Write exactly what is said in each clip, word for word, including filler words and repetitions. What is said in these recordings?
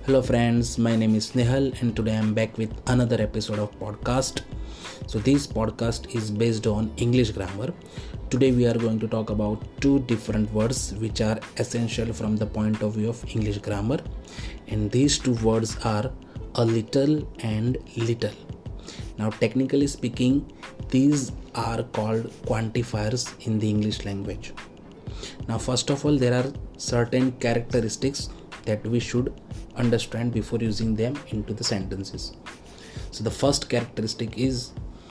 Hello friends, my name is Nehal and today I am back with another episode of podcast. So this podcast is based on English grammar. Today we are going to talk about two different words which are essential from the point of view of English grammar, and these two words are a little and little. Now technically speaking, these are called quantifiers in the English language. Now first of all, there are certain characteristics that we should understand before using them into the sentences. So the first characteristic is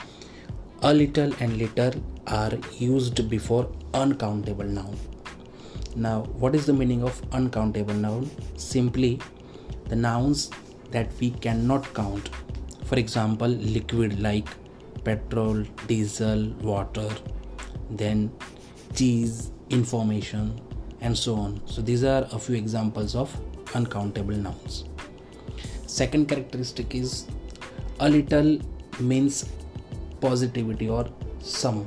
a little and little are used before uncountable noun. Now what is the meaning of uncountable noun? Simply the nouns that we cannot count. For example, liquid like petrol, diesel, water, then cheese, information, and so on. So these are a few examples of uncountable nouns. Second characteristic is a little means positivity or some.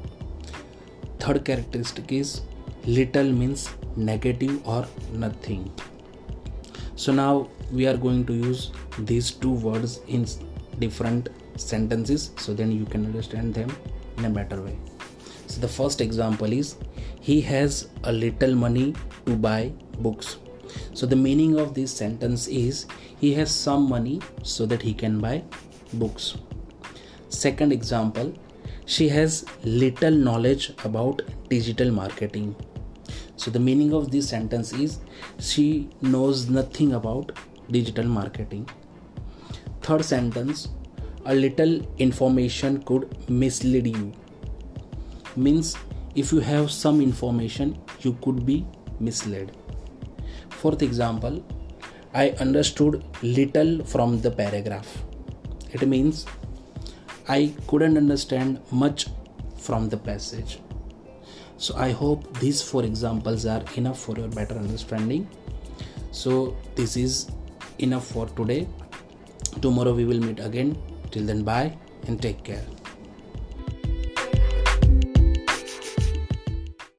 Third characteristic is little means negative or nothing. So now we are going to use these two words in different sentences so then you can understand them in a better way. So the first example is he has a little money to buy books. So the meaning of this sentence is he has some money so that he can buy books. Second example, she has little knowledge about digital marketing. So the meaning of this sentence is she knows nothing about digital marketing. Third sentence, a little information could mislead you. Means if you have some information, you could be misled. Fourth example, I understood little from the paragraph. It means I couldn't understand much from the passage. So I hope these four examples are enough for your better understanding. So this is enough for today. Tomorrow we will meet again. Till then, bye and take care.